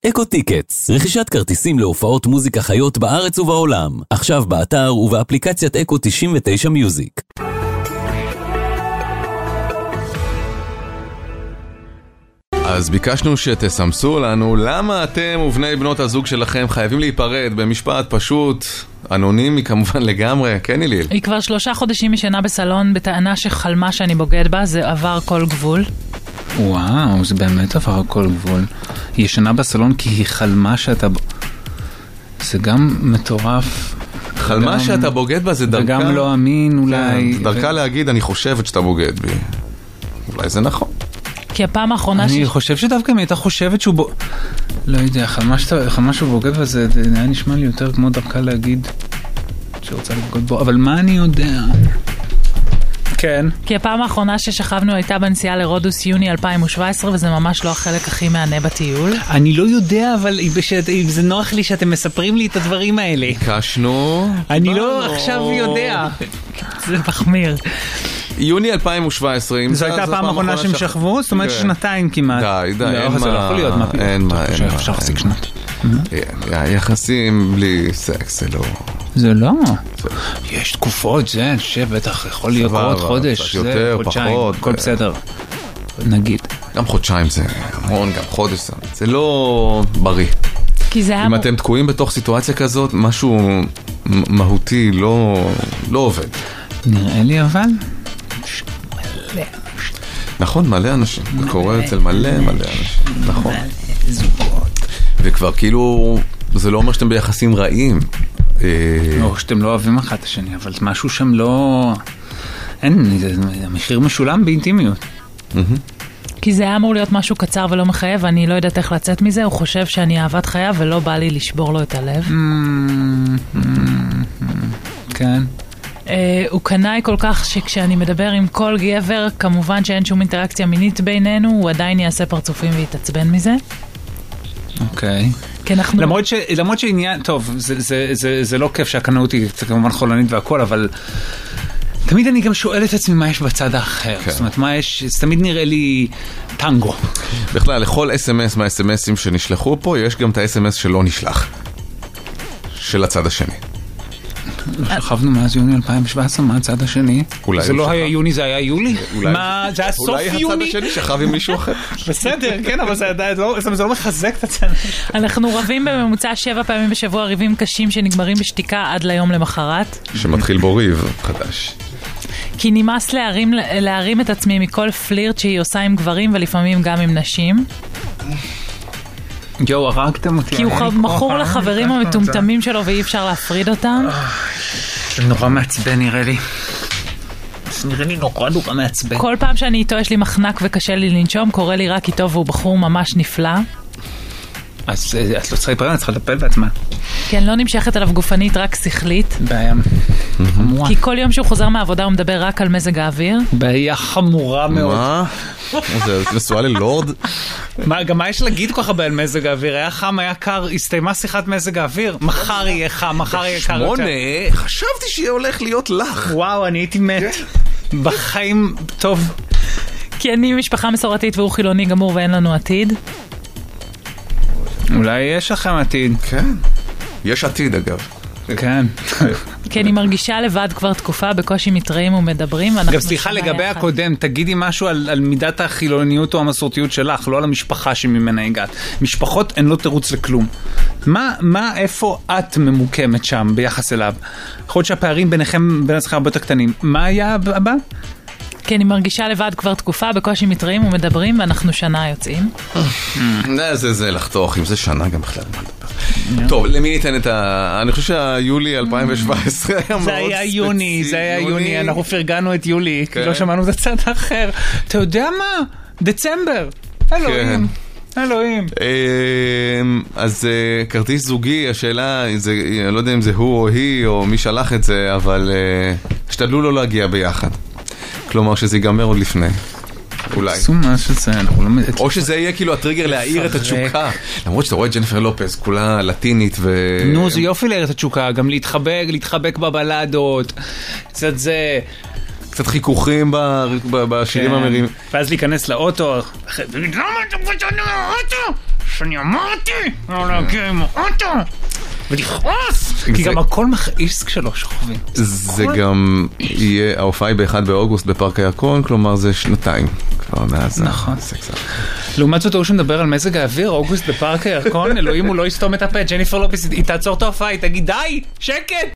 אקו טיקטס, רכישת כרטיסים להופעות מוזיקה חיות בארץ ובעולם. עכשיו באתר ובאפליקציית אקו 99 מיוזיק. אז ביקשנו שתסמסו לנו למה אתם ובני בנות הזוג שלכם חייבים להיפרד במשפט פשוט, אנונימי כמובן לגמרי, כן איליל? היא כבר 3 חודשים ישנה בסלון בטענה שחלמה שאני בוגד בה, זה עבר כל גבול. וואו, זה באמת עבר כל גבול. היא ישנה בסלון כי היא חלמה שאתה... זה גם מטורף. חלמה שאתה בוגד בה זה דרכה... וגם לא אמין אולי... כן, דרכה להגיד אני חושבת שאתה בוגד בי. אולי זה נכון. כי הפעם האחרונה אני חושב שדווקא אם הייתה חושבת שהוא לא יודע, חלמה שהוא בוגד וזה היה נשמע לי יותר כמו דרכה להגיד שרוצה לבגוד בו, אבל מה אני יודע? כן. כי הפעם האחרונה ששכבנו הייתה בנסיעה לרודוס יוני 2017, וזה ממש לא החלק הכי מענה בטיול. אני לא יודע, אבל זה נוח לי שאתם מספרים לי את הדברים האלה. ביקשנו. אני לא עכשיו יודע. זה מחמיר. יוני 2017. זו הייתה הפעם האחרונה שהם שכבו? זאת אומרת 2 כמעט. די, אין מה. זה לא יכול להיות. אין מה. אפשר להחזיק שנות. יחסים בלי סקס, זה לא... זה לא. יש תקופות, זה, בטח יכול להיות עוד חודש. יותר, פחות. הכל בסדר. נגיד. גם חודשיים זה המון, גם חודש. זה לא בריא. אם אתם תקועים בתוך סיטואציה כזאת, משהו מהותי לא עובד. נראה לי אבל... מלא. נכון, מלא אנשים. זה קורה אצל מלא אנשים. נכון. וכבר כאילו, זה לא אומר שאתם ביחסים רעים. או שאתם לא אוהבים אחד את השני, אבל משהו שם לא... אין, המחיר משולם באינטימיות. כי זה היה אמור להיות משהו קצר ולא מחייב, ואני לא יודעת איך לצאת מזה, הוא חושב שאני אהבת חייו ולא בא לי לשבור לו את הלב. כן. הוא קנאי כל כך שכשאני מדבר עם כל גבר, כמובן שאין שום אינטראקציה מינית בינינו, הוא עדיין יעשה פרצופים ויתעצבן מזה. אוקיי. למרות שעניין, טוב, זה לא כיף שהקנאות היא כמובן חולנית והכל, אבל תמיד אני גם שואל את עצמי מה יש בצד האחר. זאת אומרת, מה יש, זה תמיד נראה לי טנגו. בכלל, לכל SMS מה-SMSים שנשלחו פה, יש גם את ה-SMS שלא נשלח. של הצד השני. שכבנו מאז יוני 2017, מה הצד השני? זה לא היה יוני, זה היה יולי? זה היה סוף יוני? אולי הצד השני שכב עם מישהו אחר. בסדר, כן, אבל זה לא מחזק את הצד. אנחנו רבים בממוצע 7 פעמים בשבוע, ריבים קשים שנגמרים בשתיקה עד ליום למחרת. שמתחיל בו ריב חדש. כי נמאס להרים את עצמי מכל פלירט שהיא עושה עם גברים ולפעמים גם עם נשים. הרגתם אותי. כי הוא מכור לחברים המטומטמים שלו ואי אפשר להפריד אותם. זה נורא מעצבן נראה לי. זה נראה לי נורא מעצבן. כל פעם שאני איתו יש לי מחנק וקשה לי לנשום, קורא לי רק איתו והוא בחור ממש נפלא. אז את לא צריכה להיפרד, את צריכה לטפל בעצמה. כן, לא נמשכת עליו גופנית, רק שכלית. בעיה חמורה. כי כל יום שהוא חוזר מהעבודה הוא מדבר רק על מזג האוויר. בעיה חמורה מאוד. מה? זה נשואה ללורד? גם מה יש להגיד כל כך הרבה על מזג האוויר? היה חם, היה קר, הסתיימה שיחת מזג האוויר. מחר יהיה חם, מחר יהיה קר. 8, חשבתי שיהיה הולך להיות לך. וואו, אני הייתי מת. בחיים, טוב. כי אני משפחה מסורתית והוא חילוני גמור ואין לנו עתיד. אולי יש לכם עתיד. כן. יש עתיד אגב. כן. כי אני מרגישה לבד כבר תקופה, בקושי מתראים ומדברים. גם סליחה לגבי הקודם, תגידי משהו על מידת החילוניות או המסורתיות שלך, לא על המשפחה שממנה הגעת. משפחות הן לא תירוץ לכלום. איפה את ממוקמת שם ביחס אליו? יכול להיות שהפערים ביניכם, בין עצמכם הרבה יותר קטנים. מה היה הבא? כי אני מרגישה לבד כבר תקופה, בקושי מתראים ומדברים, ואנחנו שנה יוצאים. זה לחתוך, אם זה שנה גם בכלל מה לדבר. טוב, למי ניתן את אני חושב שהיולי 2017 היה מאוד ספציפי. זה היה יוני, אנחנו פרגנו את יולי, כי לא שמענו את הצד האחר. אתה יודע מה? דצמבר. אלוהים. אז כרטיס זוגי, השאלה, אני לא יודע אם זה הוא או היא, או מי שלח את זה, אבל השתדלו לא להגיע ביחד. כלומר שזה ייגמר עוד לפני. אולי. או שזה יהיה כאילו הטריגר להעיר את התשוקה. למרות שאתה רואה את ג'ניפר לופז, כולה לטינית ו... נו, זה יופי להעיר את התשוקה, גם להתחבק בבלדות. קצת זה... קצת חיכוכים בשירים המרים. ואז להיכנס לאוטו. למה אתה פתאום לאוטו? שאני אמרתי לא להגיע עם האוטו ולכעוס, כי גם הכל מכעיס כשלא שוכבים. זה גם יהיה, ההופעה היא ב-1 באוגוסט בפארק הירקון, כלומר זה 2 כבר מאז. נכון. לעומת זאת, הוא שמדבר על מזג האוויר, אוגוסט בפארק הירקון, אלוהים הוא לא יסתום את הפה, ג'ניפר לופס, היא תעצור את ההופעה, היא תגיד די, שקט!